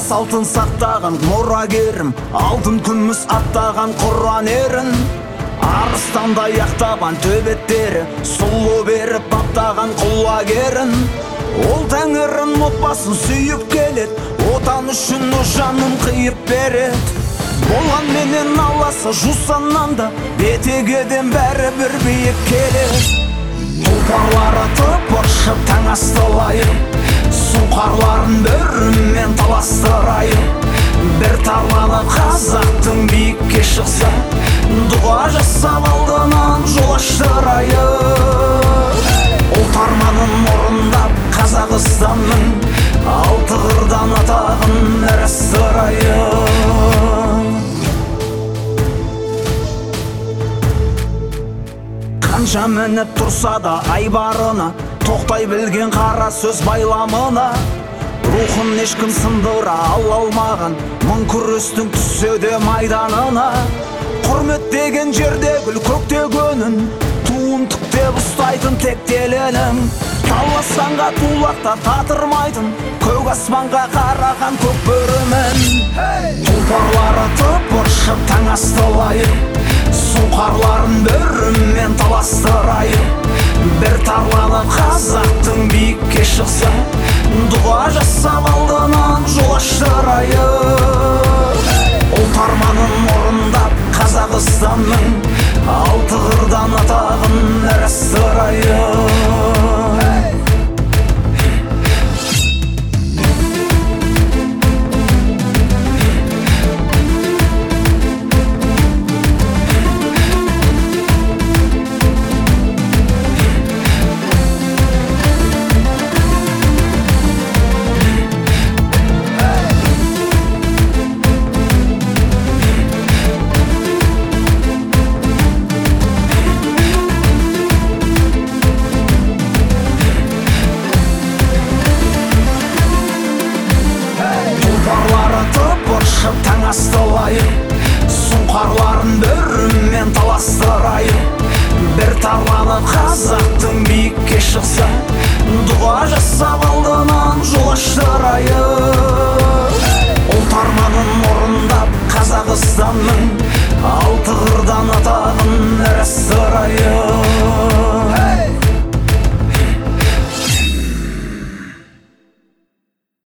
салтын сақтаған мұрагерім, алтын күміс аттаған Құран ерін. Арыстандай ақтаған төбеттері, сұлу беріп баптаған құлагерін. Ол тәңірін отбасын сүйіп келет, отан үшін жанын қиып берет. Болған менен аласы жусаннан да, бетегеден бәрі бір биік келет. Тұлпарлары тыпыршып таң астылайын, сұңқарларын бірімен таластырайын. Бір тарланы қазақтың биікке шықса, дұға жасап алдынан жол аштырайын. Ұлт арманын орындап Қазақстанның алты қырдан атағын ірістірайын. Қанша мініп тұрса да айбарына, тоқтай білген қара сөз байламына. Рухын ешкім сындыра алмаған, мың күрестің түссе де майданына. Құрмет деген жерде гүл, көкте гөнін, туын тіктеп ұстайтын тектеленің. Таласанға тулақта татырмайтын, көк аспанға қараған көк бөрімен. Тұлпарлары тыпыршып таң астылайын, сұңқарларын бірімен таластырайын. Бір тарланы қазақтың биікке шықса, дұға жасап алдынан жол аштырайын. Ұлт арманын орындап Қазақстанның алты қырдан атағын ірістірайын. Тыпыршып таң астылайын, сұңқарларын бірімен таластырайын. Бір тарланы қазақтың биікке шықса, дұға жасап алдынан жол аштырайын. Ұлт арманын орындап Қазақстанның алты қырдан атағын